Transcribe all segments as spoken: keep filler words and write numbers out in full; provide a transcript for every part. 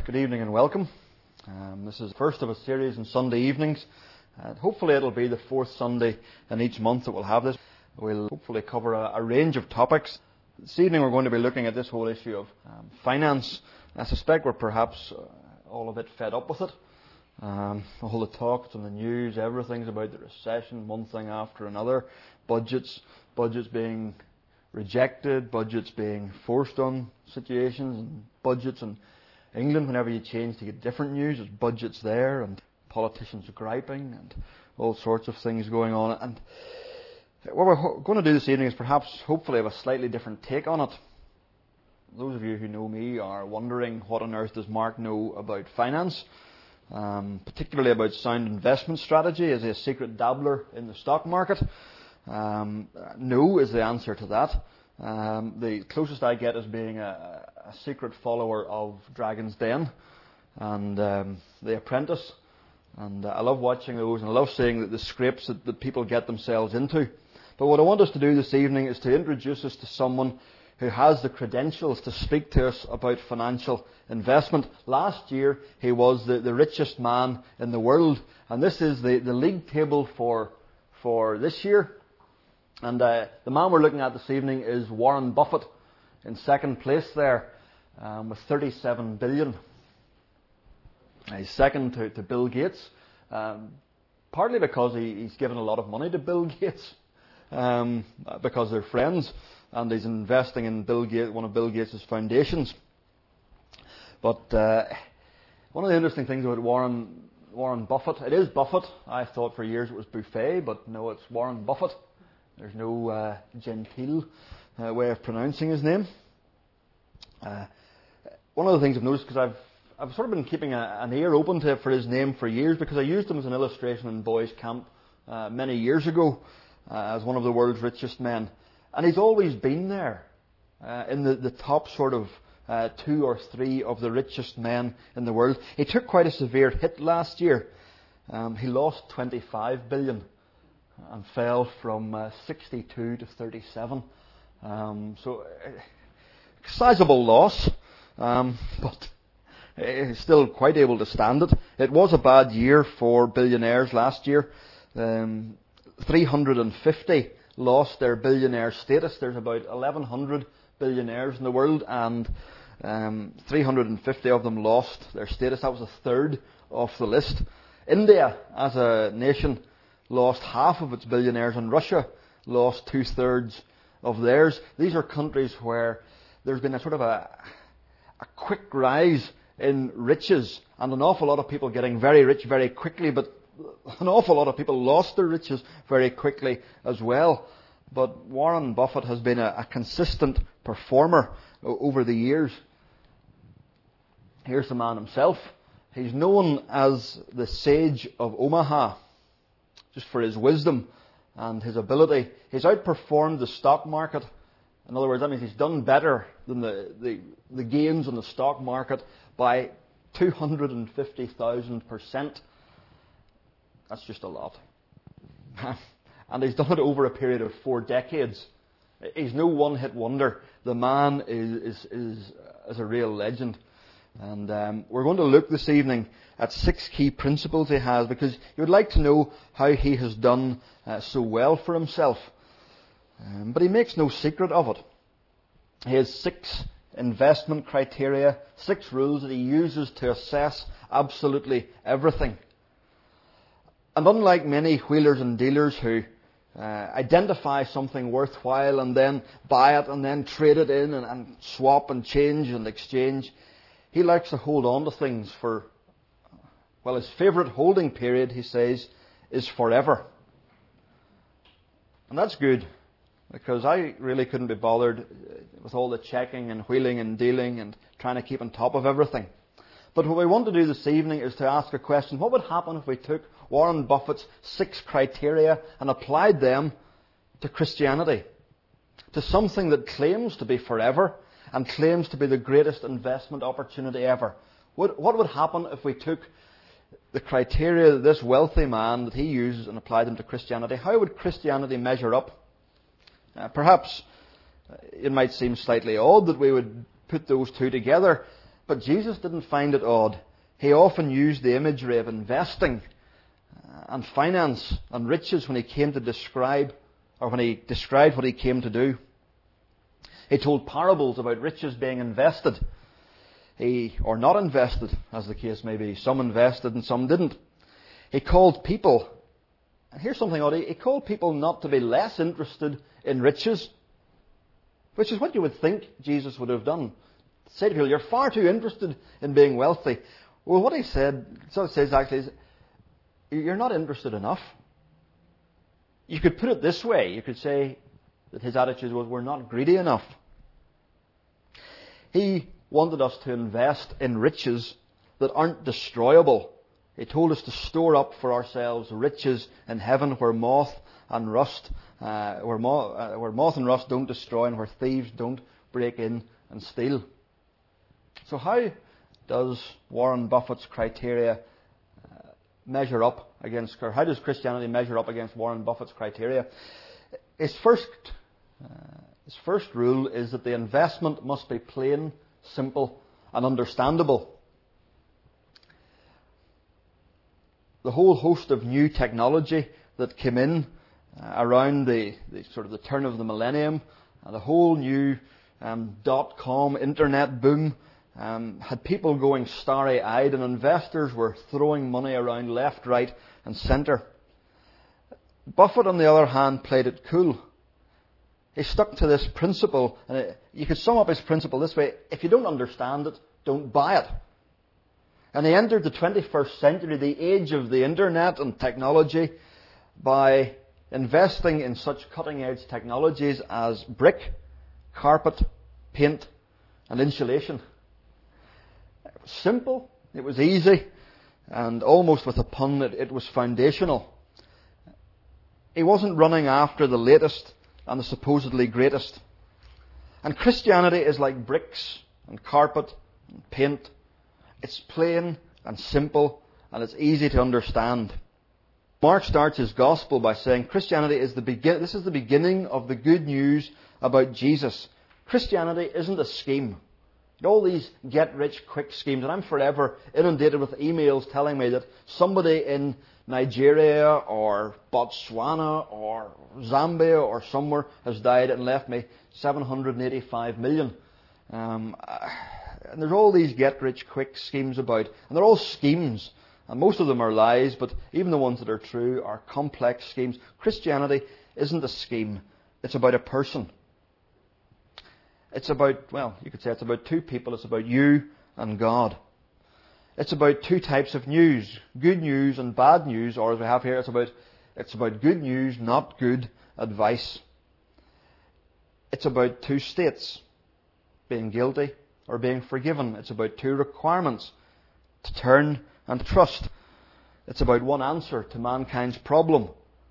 Good evening and welcome. Um, this is the first of a series on Sunday evenings. Uh, hopefully it'll be the fourth Sunday in each month that we'll have this. We'll hopefully cover a, a range of topics. This evening we're going to be looking at this whole issue of um, finance. I suspect we're perhaps uh, all a bit fed up with it. Um, all the talk on the news, everything's about the recession, one thing after another. Budgets, budgets being rejected, budgets being forced on situations, and budgets and England, whenever you change to get different news, there's budgets there, and politicians are griping, and all sorts of things going on. And what we're going to do this evening is perhaps, hopefully, have a slightly different take on it. Those of you who know me are wondering, what on earth does Mark know about finance? Um, particularly about sound investment strategy. Is he a secret dabbler in the stock market? Um, no is the answer to that. Um, the closest I get is being a, a secret follower of Dragon's Den and um, The Apprentice. And uh, I love watching those, and I love seeing the, the scrapes that, that people get themselves into. But what I want us to do this evening is to introduce us to someone who has the credentials to speak to us about financial investment. Last year, he was the, the richest man in the world. And this is the, the league table for, for this year. And uh, the man we're looking at this evening is Warren Buffett, in second place there, um, with thirty-seven billion. He's second to, to Bill Gates, um, partly because he, he's given a lot of money to Bill Gates, um, because they're friends, and he's investing in Bill Gates, one of Bill Gates' foundations. But uh, one of the interesting things about Warren Warren Buffett, it is Buffett. I thought for years it was Buffet, but no, it's Warren Buffett. There's no uh, genteel uh, way of pronouncing his name. Uh, one of the things I've noticed, because I've I've sort of been keeping a, an ear open to for his name for years, because I used him as an illustration in boys' camp uh, many years ago uh, as one of the world's richest men, and he's always been there uh, in the, the top sort of uh, two or three of the richest men in the world. He took quite a severe hit last year. Um, he lost twenty-five billion. And fell from uh, sixty-two to thirty-seven. Um, so, uh, sizable loss, um, but he's still quite able to stand it. It was a bad year for billionaires last year. Um, three hundred fifty lost their billionaire status. There's about eleven hundred billionaires in the world, and um, three hundred fifty of them lost their status. That was a third of the list. India, as a nation, lost half of its billionaires, and Russia lost two-thirds of theirs. These are countries where there's been a sort of a, a quick rise in riches, and an awful lot of people getting very rich very quickly, but an awful lot of people lost their riches very quickly as well. But Warren Buffett has been a, a consistent performer over the years. Here's the man himself. He's known as the Sage of Omaha, just for his wisdom and his ability. He's outperformed the stock market. In other words, that means he's done better than the, the, the gains on the stock market by two hundred fifty thousand percent. That's just a lot. And he's done it over a period of four decades. He's no one-hit wonder. The man is, is, is, is a real legend. And um, we're going to look this evening at six key principles he has, because you would like to know how he has done uh, so well for himself. Um, but he makes no secret of it. He has six investment criteria, six rules that he uses to assess absolutely everything. And unlike many wheelers and dealers who uh, identify something worthwhile and then buy it and then trade it in and, and swap and change and exchange, he likes to hold on to things for, well, his favourite holding period, he says, is forever. And that's good, because I really couldn't be bothered with all the checking and wheeling and dealing and trying to keep on top of everything. But what we want to do this evening is to ask a question. What would happen if we took Warren Buffett's six criteria and applied them to Christianity? To something that claims to be forever and claims to be the greatest investment opportunity ever. What, what would happen if we took the criteria that this wealthy man that he uses and applied them to Christianity? How would Christianity measure up? Uh, perhaps it might seem slightly odd that we would put those two together, But Jesus didn't find it odd. He often used the imagery of investing and finance and riches when he came to describe, or when he described what he came to do. He told parables about riches being invested, he, or not invested, as the case may be. Some invested and some didn't. He called people, and here's something odd, he called people not to be less interested in riches, which is what you would think Jesus would have done. Say to people, you're far too interested in being wealthy. Well, what he said, so it says actually, is you're not interested enough. You could put it this way. You could say that his attitude was, we're not greedy enough. He wanted us to invest in riches that aren't destroyable. He told us to store up for ourselves riches in heaven where moth and rust, uh, where, moth, uh, where moth and rust don't destroy and where thieves don't break in and steal. So how does Warren Buffett's criteria uh, measure up against, or how does Christianity measure up against Warren Buffett's criteria? His first, uh, his first rule is that the investment must be plain, simple, and understandable. The whole host of new technology that came in uh, around the, the sort of the turn of the millennium, and the whole new um, dot-com internet boom, um, had people going starry-eyed, and investors were throwing money around left, right, and centre. Buffett, on the other hand, played it cool. He stuck to this principle, and it, you could sum up his principle this way: if you don't understand it, don't buy it. And he entered the twenty-first century, the age of the internet and technology, by investing in such cutting-edge technologies as brick, carpet, paint, and insulation. It was simple, it was easy, and almost with a pun, it, it was foundational. He wasn't running after the latest and the supposedly greatest. And Christianity is like bricks and carpet and paint. It's plain and simple, and it's easy to understand. Mark starts his gospel by saying Christianity is the begin- this is the beginning of the good news about Jesus. Christianity isn't a scheme. All these get-rich-quick schemes, and I'm forever inundated with emails telling me that somebody in Nigeria or Botswana or Zambia or somewhere has died and left me seven hundred eighty-five million. Um, and there's all these get-rich-quick schemes about, and they're all schemes, and most of them are lies, but even the ones that are true are complex schemes. Christianity isn't a scheme. It's about a person. It's about, well, you could say it's about two people. It's about you and God. It's about two types of news, good news and bad news, or as we have here, it's about, it's about good news, not good advice. It's about two states, being guilty or being forgiven. It's about two requirements, to turn and trust. It's about one answer to mankind's problem.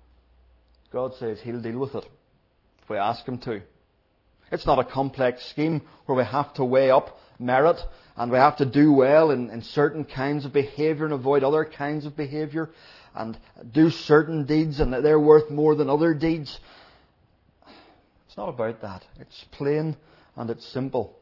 God says He'll deal with it if we ask Him to. It's not a complex scheme where we have to weigh up merit and we have to do well in, in certain kinds of behaviour and avoid other kinds of behaviour and do certain deeds and that they're worth more than other deeds. It's not about that. It's plain and it's simple.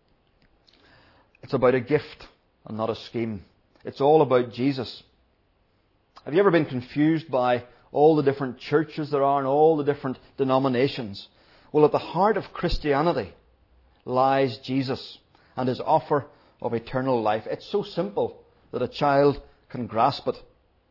It's about a gift and not a scheme. It's all about Jesus. Have you ever been confused by all the different churches there are and all the different denominations? Well, at the heart of Christianity lies Jesus and His offer of eternal life. It's so simple that a child can grasp it.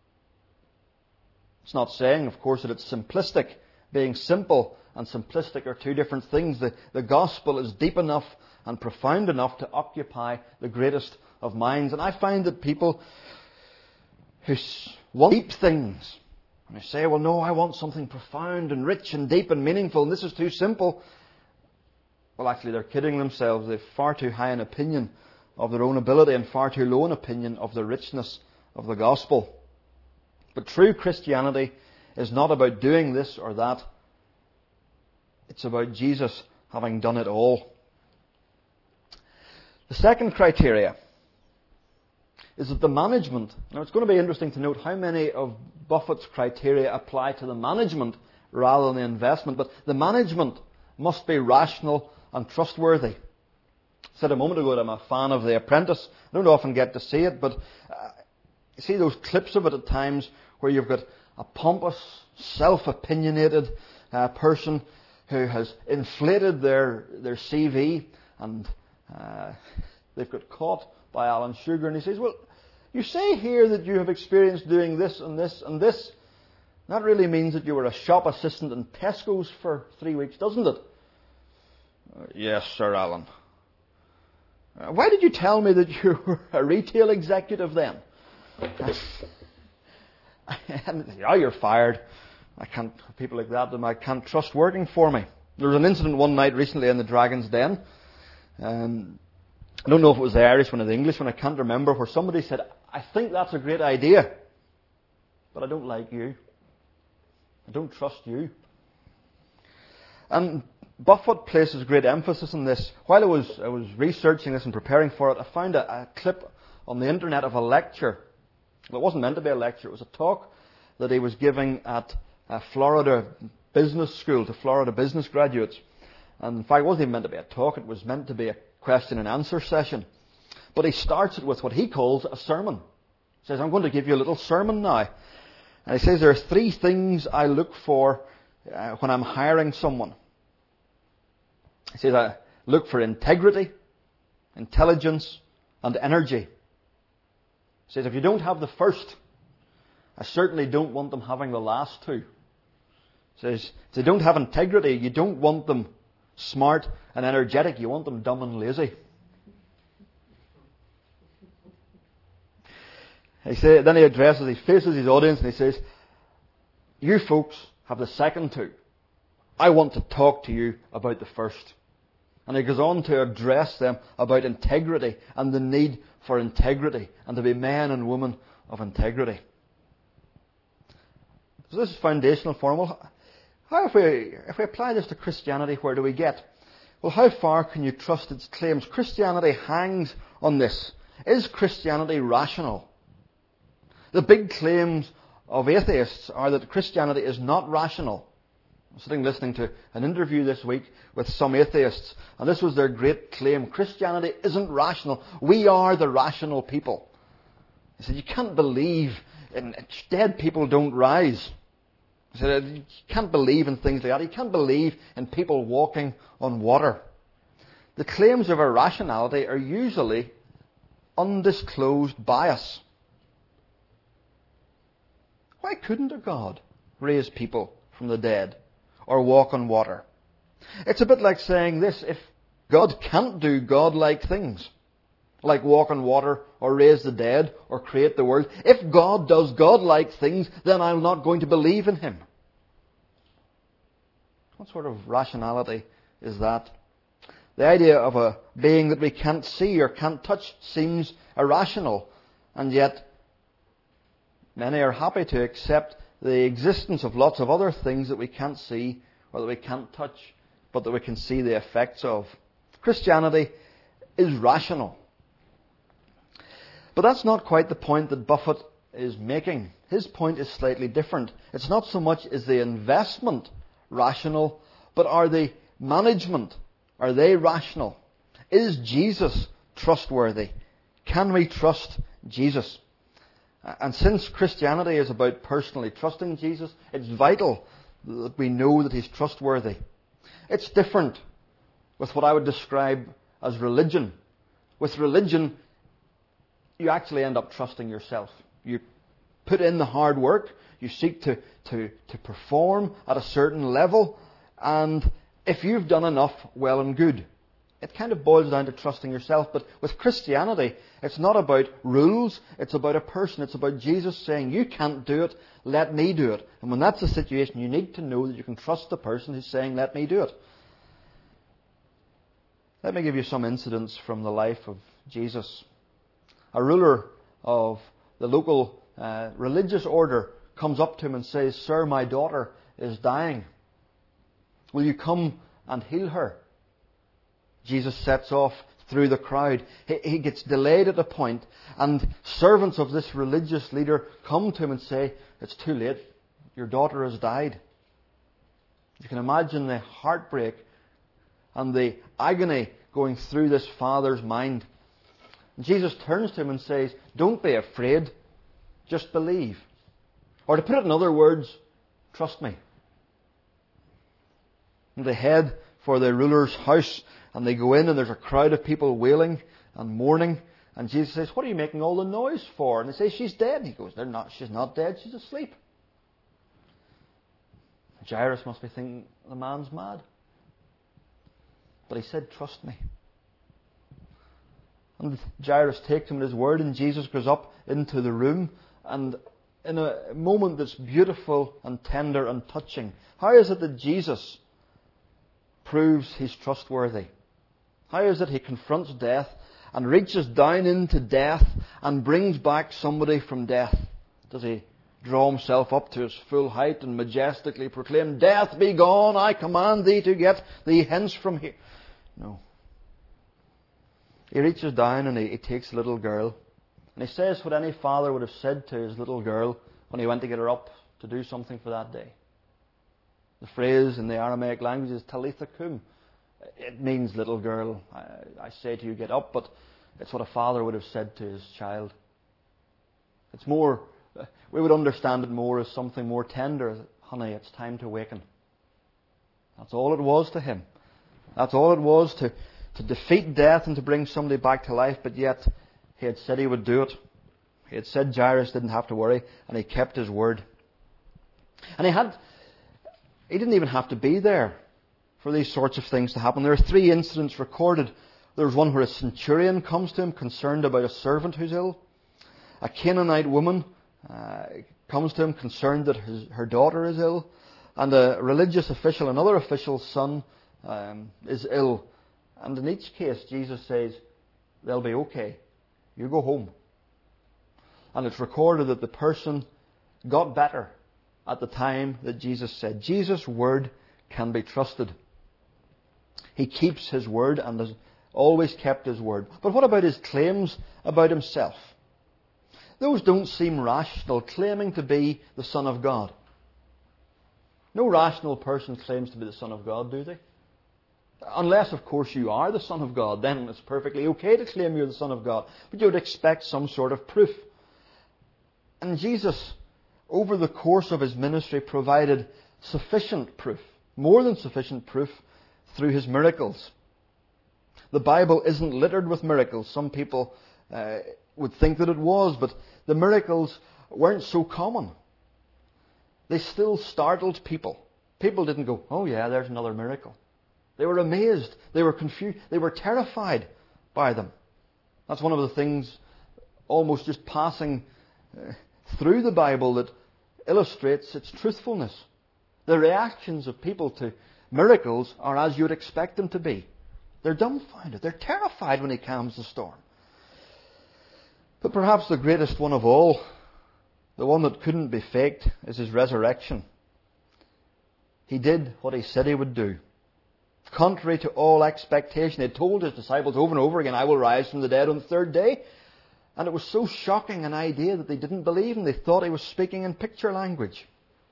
It's not saying, of course, that it's simplistic. Being simple and simplistic are two different things. The, the gospel is deep enough and profound enough to occupy the greatest of minds. And I find that people who want deep things, and they say, well, no, I want something profound and rich and deep and meaningful, and this is too simple. Well, actually, they're kidding themselves. They have far too high an opinion of their own ability and far too low an opinion of the richness of the gospel. But true Christianity is not about doing this or that. It's about Jesus having done it all. The second criteria is that the management, now it's going to be interesting to note how many of Buffett's criteria apply to the management rather than the investment, but the management must be rational and trustworthy. I said a moment ago that I'm a fan of The Apprentice. I don't often get to see it, but uh, you see those clips of it at times where you've got a pompous, self-opinionated uh, person who has inflated their, their C V, and uh, they've got caught by Alan Sugar, and he says, well, you say here that you have experienced doing this and this and this. That really means that you were a shop assistant in Tesco's for three weeks, doesn't it? Uh, yes, Sir Alan. Uh, why did you tell me that you were a retail executive then? And, yeah, you're fired. I can't, people like that, I can't trust working for me. There was an incident one night recently in the Dragon's Den. Um, I don't know if it was the Irish one or the English one, I can't remember, where somebody said, I think that's a great idea, but I don't like you. I don't trust you. And Buffett places great emphasis on this. While I was, I was researching this and preparing for it, I found a, a clip on the internet of a lecture. Well, it wasn't meant to be a lecture, it was a talk that he was giving at a Florida business school to Florida business graduates. And in fact, it wasn't even meant to be a talk, it was meant to be a question and answer session. But he starts it with what he calls a sermon. He says, I'm going to give you a little sermon now. And he says, there are three things I look for uh, when I'm hiring someone. He says, I look for integrity, intelligence, and energy. He says, if you don't have the first, I certainly don't want them having the last two. He says, if they don't have integrity, you don't want them smart and energetic, you want them dumb and lazy. He say, then he addresses, he faces his audience and he says, you folks have the second two. I want to talk to you about the first. And he goes on to address them about integrity and the need for integrity and to be men and women of integrity. So this is foundational for him. Well, how if we, if we apply this to Christianity, where do we get? Well, how far can you trust its claims? Christianity hangs on this. Is Christianity rational? The big claims of atheists are that Christianity is not rational. I was sitting listening to an interview this week with some atheists, and this was their great claim. Christianity isn't rational. We are the rational people. They said, you can't believe in dead people don't rise. He said, you can't believe in things like that. You can't believe in people walking on water. The claims of irrationality are usually undisclosed bias. Why couldn't a God raise people from the dead or walk on water? It's a bit like saying this: if God can't do God-like things, like walk on water or raise the dead or create the world, if God does God-like things, then I'm not going to believe in Him. What sort of rationality is that? The idea of a being that we can't see or can't touch seems irrational, and yet many are happy to accept the existence of lots of other things that we can't see or that we can't touch, but that we can see the effects of. Christianity is rational. But that's not quite the point that Buffett is making. His point is slightly different. It's not so much is the investment rational, but are the management, are they rational? Is Jesus trustworthy? Can we trust Jesus? And since Christianity is about personally trusting Jesus, it's vital that we know that He's trustworthy. It's different with what I would describe as religion. With religion, you actually end up trusting yourself. You put in the hard work, you seek to, to, to perform at a certain level, and if you've done enough, well and good. It kind of boils down to trusting yourself. But with Christianity, it's not about rules. It's about a person. It's about Jesus saying, you can't do it, let me do it. And when that's the situation, you need to know that you can trust the person who's saying, let me do it. Let me give you some incidents from the life of Jesus. A ruler of the local uh, religious order comes up to him and says, Sir, my daughter is dying. Will you come and heal her? Jesus sets off through the crowd. He, he gets delayed at a point, and servants of this religious leader come to him and say, it's too late. Your daughter has died. You can imagine the heartbreak and the agony going through this father's mind. And Jesus turns to him and says, don't be afraid, just believe. Or to put it in other words, trust me. And they head for the ruler's house, and they go in, and there's a crowd of people wailing and mourning. And Jesus says, what are you making all the noise for? And they say, she's dead. And he goes, They're not, she's not dead, she's asleep. Jairus must be thinking, the man's mad. But he said, trust me. And Jairus takes him at his word, and Jesus goes up into the room, and in a moment that's beautiful and tender and touching, how is it that Jesus proves he's trustworthy? How is it he confronts death and reaches down into death and brings back somebody from death? Does he draw himself up to his full height and majestically proclaim, death be gone, I command thee to get thee hence from here? No. He reaches down and he, he takes a little girl, and he says what any father would have said to his little girl when he went to get her up to do something for that day. The phrase in the Aramaic language is Talitha kum. It means, little girl, I, I say to you, get up, but it's what a father would have said to his child. It's more, we would understand it more as something more tender. Honey, it's time to waken. That's all it was to him. That's all it was to, to defeat death and to bring somebody back to life, but yet he had said he would do it. He had said Jairus didn't have to worry, and he kept his word. And he had, he didn't even have to be there for these sorts of things to happen. There are three incidents recorded. There's one where a centurion comes to him concerned about a servant who's ill. A Canaanite woman uh, comes to him concerned that his, her daughter is ill. And a religious official, another official's son, um, is ill. And in each case, Jesus says, they'll be okay. You go home. And it's recorded that the person got better at the time that Jesus said. Jesus' word can be trusted. He keeps his word and has always kept his word. But what about his claims about himself? Those don't seem rational, claiming to be the Son of God. No rational person claims to be the Son of God, do they? Unless, of course, you are the Son of God. Then it's perfectly okay to claim you're the Son of God. But you would expect some sort of proof. And Jesus, over the course of his ministry, provided sufficient proof, more than sufficient proof, through his miracles. The Bible isn't littered with miracles. Some people uh, would think that it was, but the miracles weren't so common. They still startled people. People didn't go, oh yeah, there's another miracle. They were amazed. They were confused. They were terrified by them. That's one of the things almost just passing uh, through the Bible that illustrates its truthfulness. The reactions of people to miracles are as you would expect them to be. They're dumbfounded. They're terrified when he calms the storm. But perhaps the greatest one of all, the one that couldn't be faked, is his resurrection. He did what he said he would do. Contrary to all expectation, he had told his disciples over and over again, I will rise from the dead on the third day. And it was so shocking an idea that they didn't believe him. They thought he was speaking in picture language.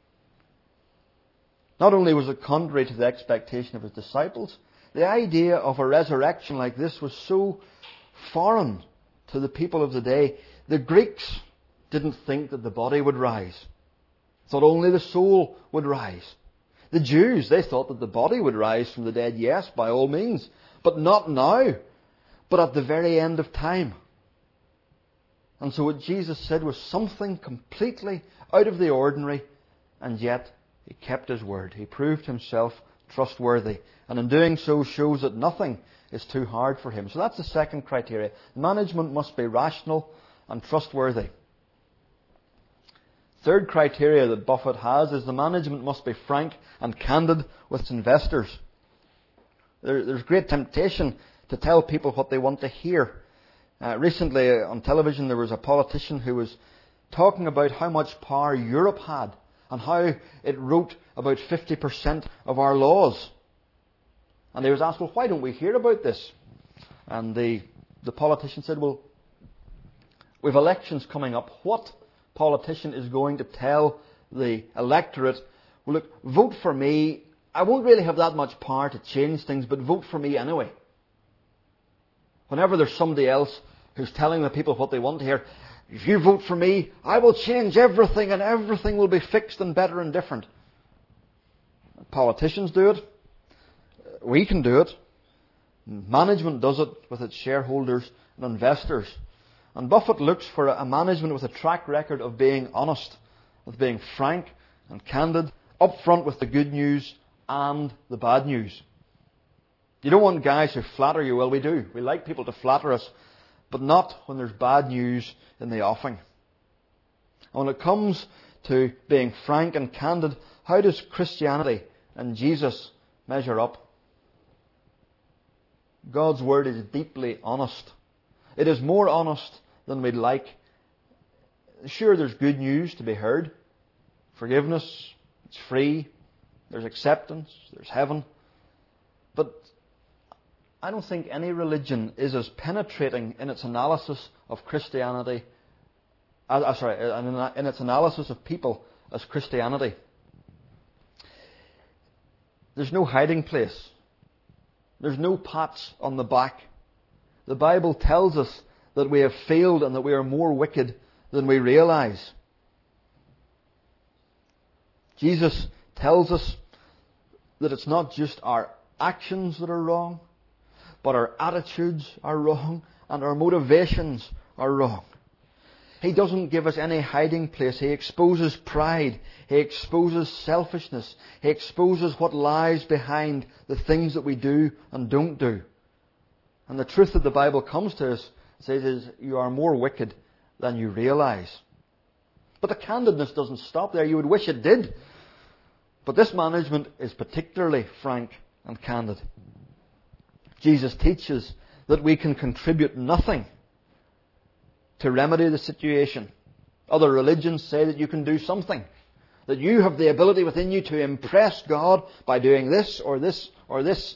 Not only was it contrary to the expectation of his disciples, the idea of a resurrection like this was so foreign to the people of the day. The Greeks didn't think that the body would rise. Thought only the soul would rise. The Jews, they thought that the body would rise from the dead, yes, by all means. But not now, but at the very end of time. And so what Jesus said was something completely out of the ordinary, and yet he kept his word. He proved himself trustworthy. And in doing so shows that nothing is too hard for him. So that's the second criteria. Management must be rational and trustworthy. Third criteria that Buffett has is the management must be frank and candid with its investors. There, there's great temptation to tell people what they want to hear. Uh, recently on television there was a politician who was talking about how much power Europe had and how it wrote about fifty percent of our laws. And he was asked, well, why don't we hear about this? And the, the politician said, well, we've elections coming up. What politician is going to tell the electorate, well, look, vote for me. I won't really have that much power to change things, but vote for me anyway. Whenever there's somebody else who's telling the people what they want to hear, if you vote for me, I will change everything and everything will be fixed and better and different. Politicians do it. We can do it. Management does it with its shareholders and investors. And Buffett looks for a management with a track record of being honest, of being frank and candid, upfront with the good news and the bad news. You don't want guys who flatter you. Well, we do. We like people to flatter us, but not when there's bad news in the offing. And when it comes to being frank and candid, how does Christianity and Jesus measure up? God's Word is deeply honest. It is more honest than we'd like. Sure, there's good news to be heard. Forgiveness, it's free. There's acceptance, there's heaven. But I don't think any religion is as penetrating in its analysis of Christianity, uh, uh, sorry, in its analysis of people as Christianity. There's no hiding place. There's no pats on the back. The Bible tells us that we have failed and that we are more wicked than we realize. Jesus tells us that it's not just our actions that are wrong, but our attitudes are wrong and our motivations are wrong. He doesn't give us any hiding place. He exposes pride. He exposes selfishness. He exposes what lies behind the things that we do and don't do. And the truth that the Bible comes to us says is you are more wicked than you realize. But the candidness doesn't stop there. You would wish it did. But this management is particularly frank and candid. Jesus teaches that we can contribute nothing to remedy the situation. Other religions say that you can do something. That you have the ability within you to impress God by doing this or this or this.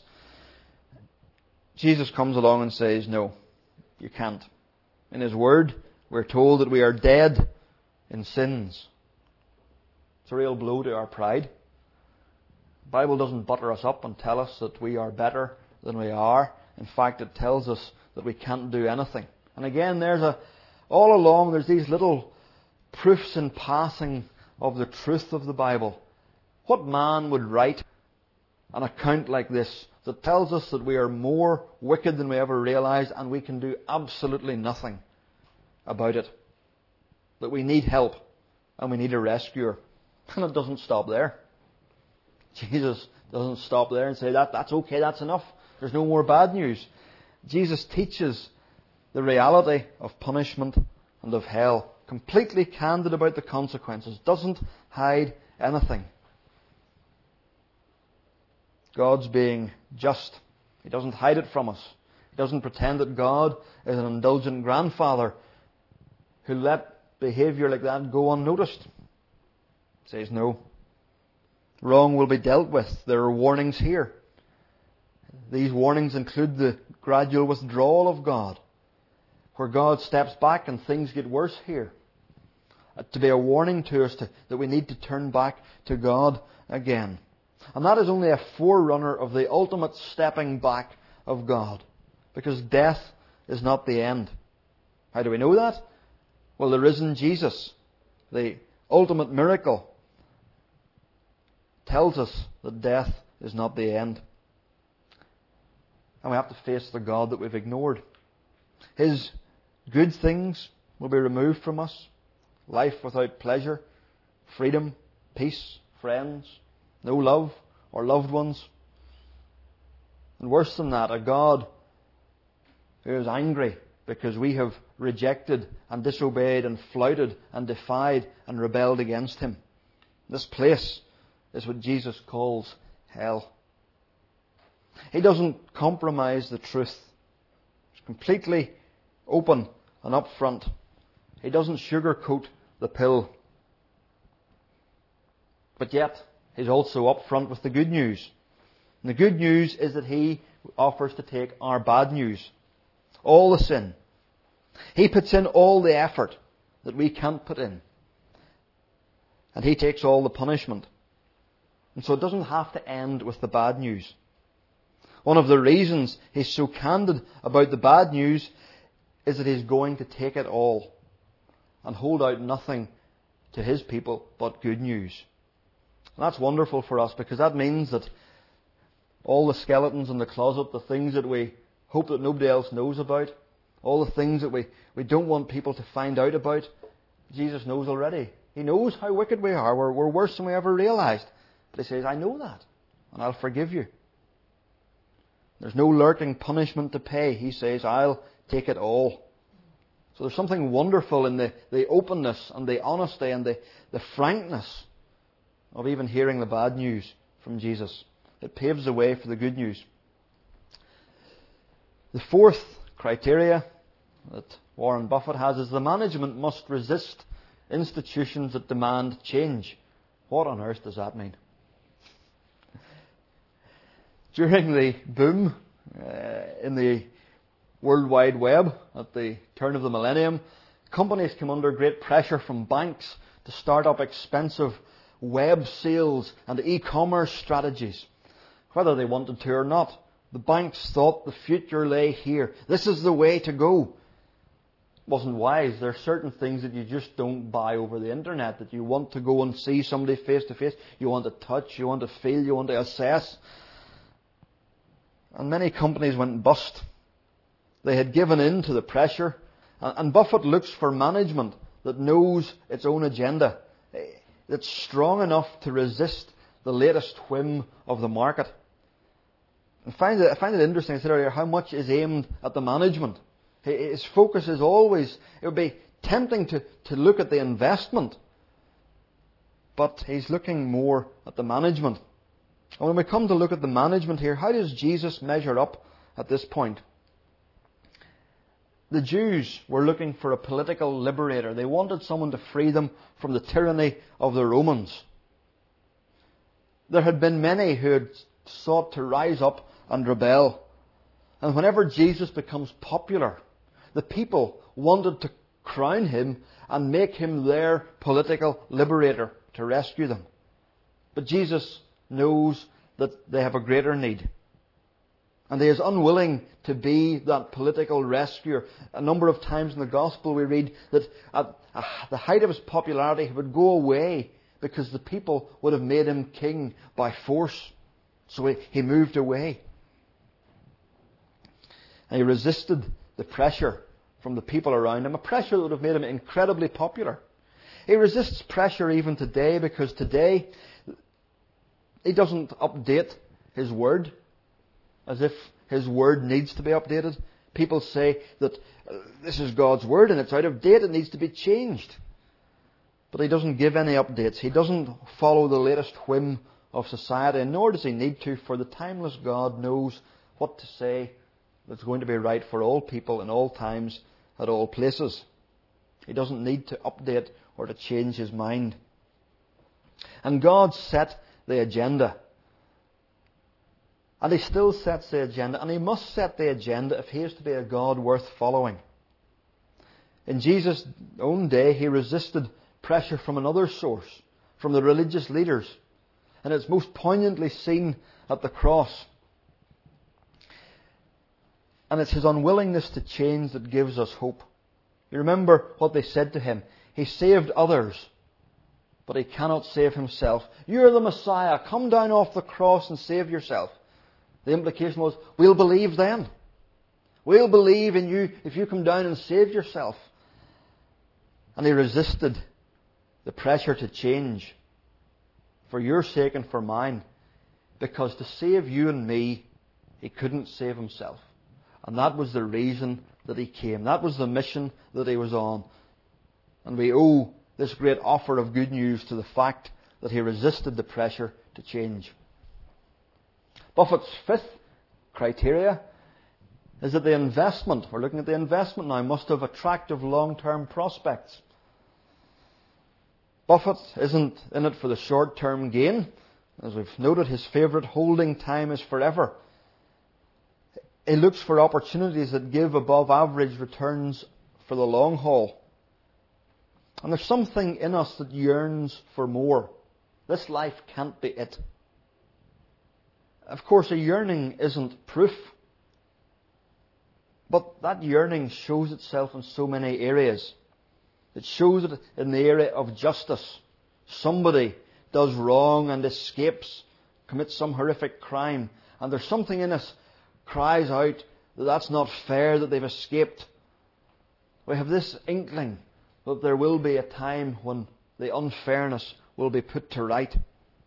Jesus comes along and says, no, you can't. In His Word, we're told that we are dead in sins. It's a real blow to our pride. The Bible doesn't butter us up and tell us that we are better than we are. In fact, it tells us that we can't do anything. And again, there's a, all along, there's these little proofs in passing of the truth of the Bible. What man would write an account like this that tells us that we are more wicked than we ever realized and we can do absolutely nothing about it? That we need help and we need a rescuer. And it doesn't stop there. Jesus doesn't stop there and say, that that's okay, that's enough. There's no more bad news. Jesus teaches the reality of punishment and of hell. Completely candid about the consequences. Doesn't hide anything. God's being just. He doesn't hide it from us. He doesn't pretend that God is an indulgent grandfather who let behaviour like that go unnoticed. He says no. Wrong will be dealt with. There are warnings here. These warnings include the gradual withdrawal of God, where God steps back and things get worse here. To be a warning to us to, that we need to turn back to God again. And that is only a forerunner of the ultimate stepping back of God. Because death is not the end. How do we know that? Well, the risen Jesus, the ultimate miracle, tells us that death is not the end. And we have to face the God that we've ignored. His good things will be removed from us. Life without pleasure, freedom, peace, friends, no love or loved ones. And worse than that, a God who is angry because we have rejected and disobeyed and flouted and defied and rebelled against Him. This place is what Jesus calls hell. He doesn't compromise the truth. It's completely open and upfront. He doesn't sugarcoat the pill. But yet, He's also upfront with the good news. And the good news is that He offers to take our bad news. All the sin. He puts in all the effort that we can't put in. And He takes all the punishment. And so it doesn't have to end with the bad news. One of the reasons he's so candid about the bad news is that he's going to take it all and hold out nothing to his people but good news. And that's wonderful for us, because that means that all the skeletons in the closet, the things that we hope that nobody else knows about, all the things that we, we don't want people to find out about, Jesus knows already. He knows how wicked we are. We're, we're worse than we ever realized. But he says, I know that, and I'll forgive you. There's no lurking punishment to pay. He says, I'll take it all. So there's something wonderful in the, the openness and the honesty and the, the frankness of even hearing the bad news from Jesus. It paves the way for the good news. The fourth criteria that Warren Buffett has is the management must resist institutions that demand change. What on earth does that mean? During the boom uh, in the World Wide Web at the turn of the millennium, companies came under great pressure from banks to start up expensive web sales and e-commerce strategies. Whether they wanted to or not, the banks thought the future lay here. This is the way to go. It wasn't wise. There are certain things that you just don't buy over the internet, that you want to go and see somebody face to face. You want to touch, you want to feel, you want to assess. And many companies went bust. They had given in to the pressure. And Buffett looks for management that knows its own agenda, that's strong enough to resist the latest whim of the market. I find it, I find it interesting, I said earlier, how much is aimed at the management. His focus is always, it would be tempting to, to look at the investment, but he's looking more at the management. And when we come to look at the management here, how does Jesus measure up at this point? The Jews were looking for a political liberator. They wanted someone to free them from the tyranny of the Romans. There had been many who had sought to rise up and rebel. And whenever Jesus becomes popular, the people wanted to crown him and make him their political liberator to rescue them. But Jesus knows that they have a greater need. And he is unwilling to be that political rescuer. A number of times in the Gospel we read that at the height of his popularity he would go away because the people would have made him king by force. So he, he moved away. And he resisted the pressure from the people around him, a pressure that would have made him incredibly popular. He resists pressure even today, because today he doesn't update his word as if his word needs to be updated. People say that uh, this is God's word and it's out of date, it needs to be changed. But he doesn't give any updates. He doesn't follow the latest whim of society, and nor does he need to, for the timeless God knows what to say that's going to be right for all people in all times, at all places. He doesn't need to update or to change his mind. And God set the agenda. And he still sets the agenda, and he must set the agenda if he is to be a God worth following. In Jesus' own day, he resisted pressure from another source, from the religious leaders. And it's most poignantly seen at the cross. And it's his unwillingness to change that gives us hope. You remember what they said to him. He saved others, but he cannot save himself. You're the Messiah. Come down off the cross and save yourself. The implication was, we'll believe then. We'll believe in you if you come down and save yourself. And he resisted the pressure to change for your sake and for mine, because to save you and me, he couldn't save himself. And that was the reason that he came. That was the mission that he was on. And we owe this great offer of good news to the fact that he resisted the pressure to change. Buffett's fifth criteria is that the investment, we're looking at the investment now, must have attractive long-term prospects. Buffett isn't in it for the short-term gain. As we've noted, his favourite holding time is forever. He looks for opportunities that give above average returns for the long haul. And there's something in us that yearns for more. This life can't be it. Of course, a yearning isn't proof. But that yearning shows itself in so many areas. It shows it in the area of justice. Somebody does wrong and escapes, commits some horrific crime, and there's something in us cries out that that's not fair, that they've escaped. We have this inkling that there will be a time when the unfairness will be put to right.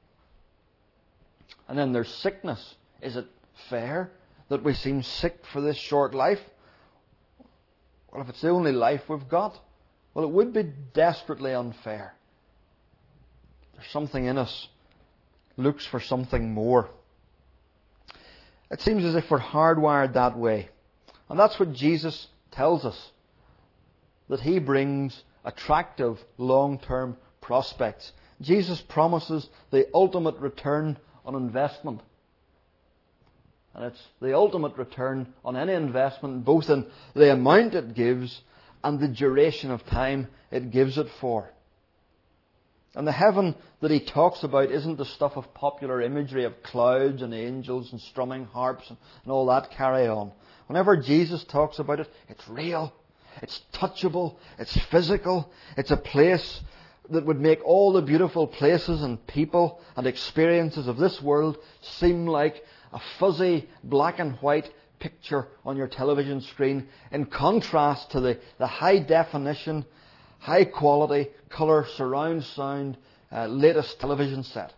And then there's sickness. Is it fair that we seem sick for this short life? Well, if it's the only life we've got, well, it would be desperately unfair. There's something in us looks for something more. It seems as if we're hardwired that way. And that's what Jesus tells us. That He brings attractive long-term prospects. Jesus promises the ultimate return on investment. And it's the ultimate return on any investment, both in the amount it gives and the duration of time it gives it for. And the heaven that He talks about isn't the stuff of popular imagery of clouds and angels and strumming harps and all that carry on. Whenever Jesus talks about it, it's real, it's touchable, it's physical, it's a place that would make all the beautiful places and people and experiences of this world seem like a fuzzy black and white picture on your television screen, in contrast to the, the high definition, high quality, colour, surround sound, uh, latest television set.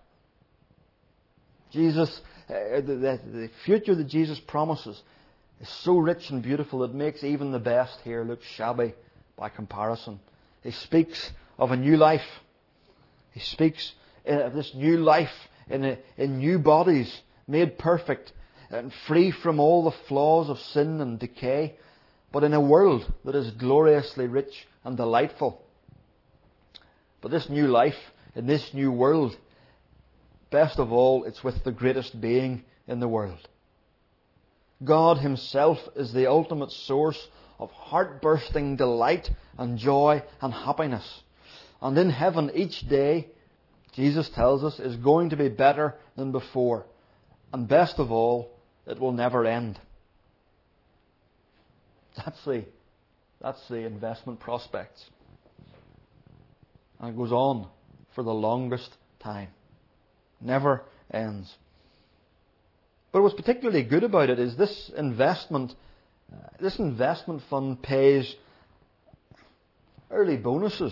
Jesus, uh, the, the, the future that Jesus promises is so rich and beautiful it makes even the best here look shabby by comparison. He speaks of a new life. He speaks of this new life in, a, in new bodies, made perfect and free from all the flaws of sin and decay, but in a world that is gloriously rich and delightful. But this new life, in this new world, best of all, it's with the greatest being in the world. God Himself is the ultimate source of heart-bursting delight and joy and happiness. And in heaven, each day, Jesus tells us, is going to be better than before. And best of all, it will never end. That's the, that's the investment prospects. And it goes on for the longest time. Never ends. But what's particularly good about it is this investment, uh, this investment fund pays early bonuses.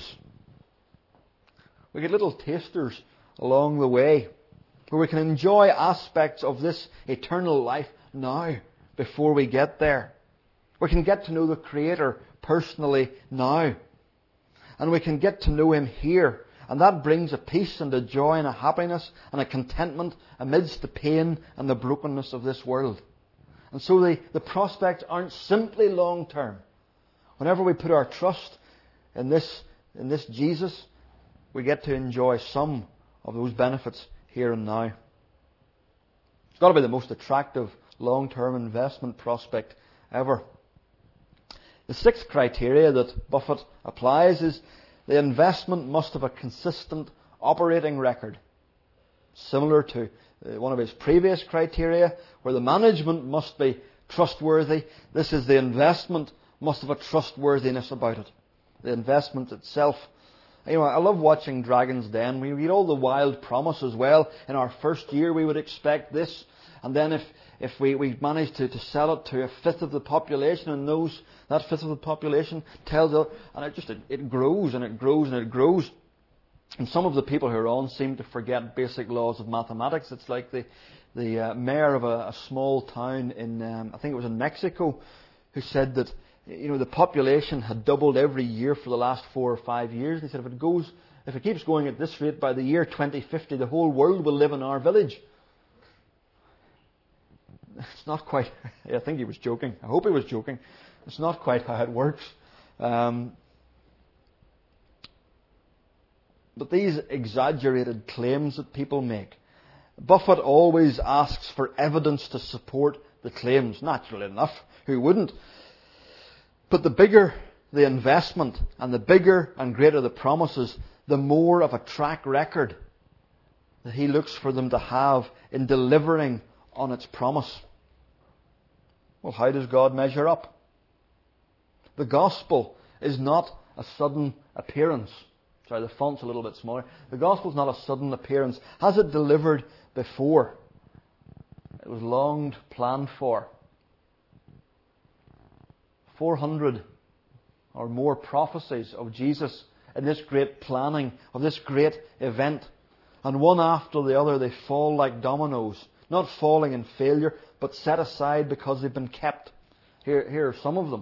We get little tasters along the way where we can enjoy aspects of this eternal life now before we get there. We can get to know the Creator personally now. And we can get to know Him here. And that brings a peace and a joy and a happiness and a contentment amidst the pain and the brokenness of this world. And so the, the prospects aren't simply long term. Whenever we put our trust in this, in this Jesus, we get to enjoy some of those benefits here and now. It's got to be the most attractive long-term investment prospect ever. The sixth criteria that Buffett applies is the investment must have a consistent operating record. Similar to one of his previous criteria, where the management must be trustworthy. This is the investment must have a trustworthiness about it. The investment itself. You know, I love watching Dragon's Den. We read all the wild promises. Well, in our first year we would expect this. And then if, if we, we manage to, to sell it to a fifth of the population, and those, that fifth of the population tells it, and it just, it, it grows and it grows and it grows. And some of the people who are on seem to forget basic laws of mathematics. It's like the, the uh, mayor of a, a small town in, um, I think it was in Mexico, who said that, you know, the population had doubled every year for the last four or five years. He said, if it goes, if it keeps going at this rate, by the year twenty fifty, the whole world will live in our village. It's not quite, I think he was joking. I hope he was joking. It's not quite how it works. Um, but these exaggerated claims that people make, Buffett always asks for evidence to support the claims. Naturally enough, who wouldn't? But the bigger the investment and the bigger and greater the promises, the more of a track record that he looks for them to have in delivering on its promise. Well, how does God measure up? The gospel is not a sudden appearance. Sorry, the font's a little bit smaller. The gospel is not a sudden appearance. Has it delivered before? It was longed, planned for. four hundred or more prophecies of Jesus in this great planning, of this great event. And one after the other they fall like dominoes. Not falling in failure, but set aside because they've been kept. Here, here are some of them.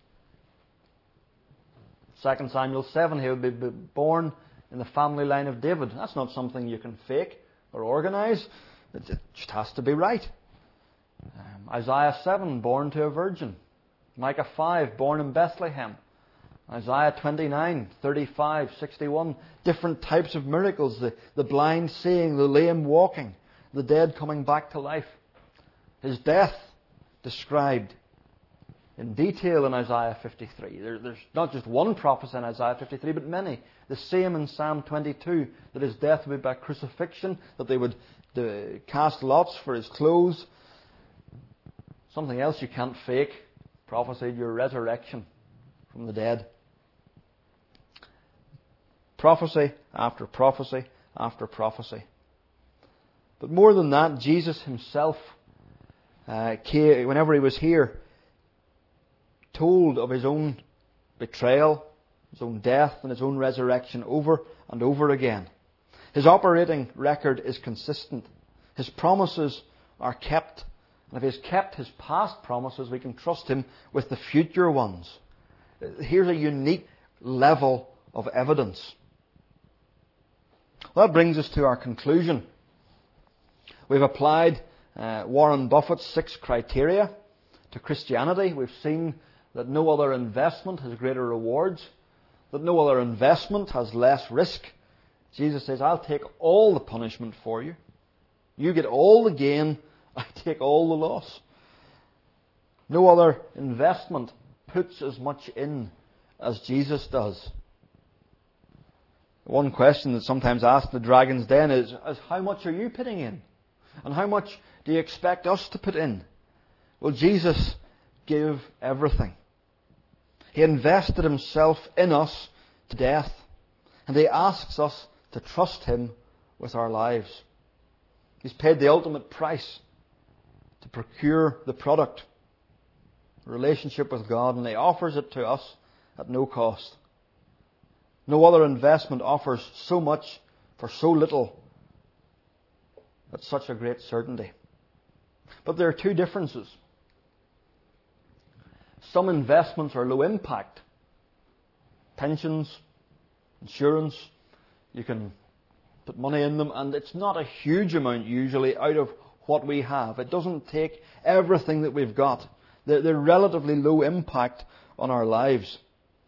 Second Samuel seven, he would be born in the family line of David. That's not something you can fake or organise. It just has to be right. Um, Isaiah seven, born to a virgin. Micah five, born in Bethlehem. Isaiah twenty-nine, thirty-five, sixty-one. Different types of miracles. The, the blind seeing, the lame walking, the dead coming back to life. His death described in detail in Isaiah fifty-three. There, there's not just one prophecy in Isaiah fifty-three, but many. The same in Psalm twenty-two, that his death would be by crucifixion, that they would uh, cast lots for his clothes. Something else you can't fake, prophesied your resurrection from the dead. Prophecy after prophecy after prophecy. But more than that, Jesus himself, uh, came, whenever he was here, told of his own betrayal, his own death and his own resurrection over and over again. His operating record is consistent. His promises are kept. And if he's kept his past promises, we can trust him with the future ones. Here's a unique level of evidence. Well, that brings us to our conclusion. We've applied uh, Warren Buffett's six criteria to Christianity. We've seen that no other investment has greater rewards, that no other investment has less risk. Jesus says, I'll take all the punishment for you. You get all the gain, I take all the loss. No other investment puts as much in as Jesus does. One question that's sometimes asked in the Dragon's Den is, is how much are you putting in? And how much do you expect us to put in? Well, Jesus gave everything. He invested himself in us to death. And he asks us to trust him with our lives. He's paid the ultimate price to procure the product, a relationship with God, and he offers it to us at no cost. No other investment offers so much for so little at such a great certainty. But there are two differences. Some investments are low impact. Pensions, insurance, you can put money in them, and it's not a huge amount usually out of what we have. It doesn't take everything that we've got. They're, they're relatively low impact on our lives.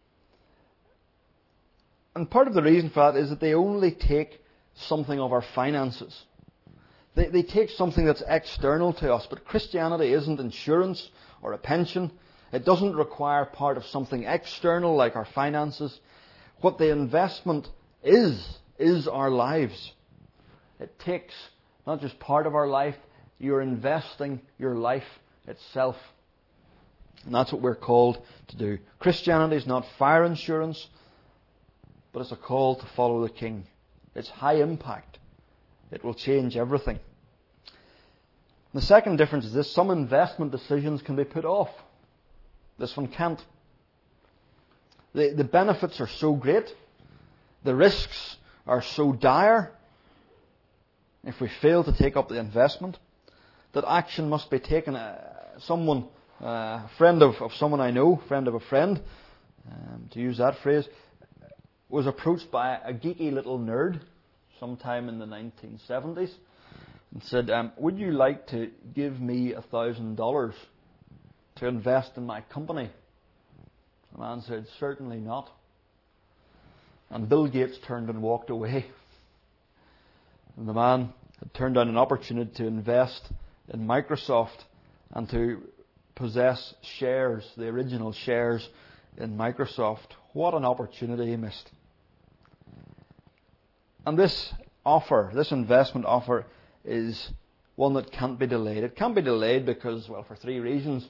And part of the reason for that is that they only take something of our finances. They, they take something that's external to us. But Christianity isn't insurance or a pension. It doesn't require part of something external like our finances. What the investment is, is our lives. It takes not just part of our life, you're investing your life itself. And that's what we're called to do. Christianity is not fire insurance, but it's a call to follow the King. It's high impact. It will change everything. The second difference is this: some investment decisions can be put off. This one can't. The, the benefits are so great, the risks are so dire, if we fail to take up the investment, that action must be taken. Uh, someone, a uh, friend of, of someone I know, friend of a friend, um, to use that phrase, was approached by a geeky little nerd sometime in the nineteen seventies and said, um, would you like to give me a thousand dollars to invest in my company? The man said, certainly not. And Bill Gates turned and walked away. And the man had turned down an opportunity to invest in Microsoft and to possess shares, the original shares in Microsoft. What an opportunity he missed. And this offer, this investment offer, is one that can't be delayed. It can't be delayed because, well, for three reasons.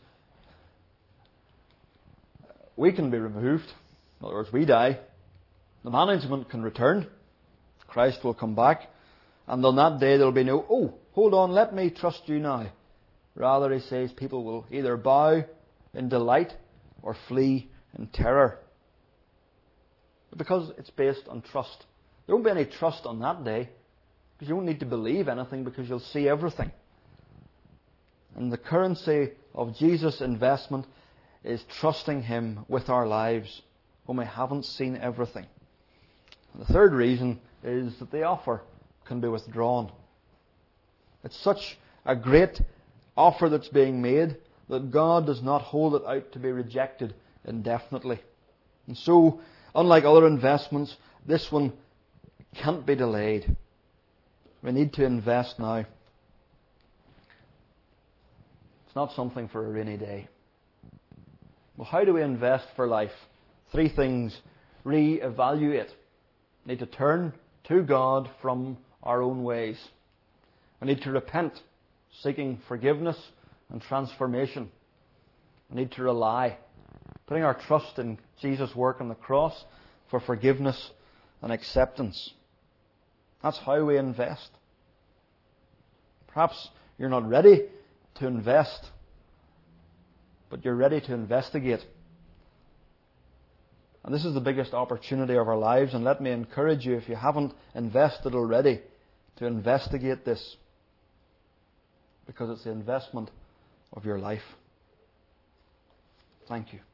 We can be removed. In other words, we die. The management can return. Christ will come back. And on that day there will be no, oh, hold on, let me trust you now. Rather, he says, people will either bow in delight or flee in terror. Because it's based on trust. There won't be any trust on that day, because you won't need to believe anything, because you'll see everything. And the currency of Jesus' investment is trusting Him with our lives when we haven't seen everything. And the third reason is that the offer can be withdrawn. It's such a great offer that's being made that God does not hold it out to be rejected indefinitely. And so, unlike other investments, this one can't be delayed. We need to invest now. It's not something for a rainy day. Well, how do we invest for life? Three things. Re-evaluate. We need to turn to God from our own ways. We need to repent, seeking forgiveness and transformation. We need to rely, putting our trust in Jesus' work on the cross for forgiveness and acceptance. That's how we invest. Perhaps you're not ready to invest, but you're ready to investigate. And this is the biggest opportunity of our lives, and let me encourage you, if you haven't invested already, to investigate this, because it's the investment of your life. Thank you.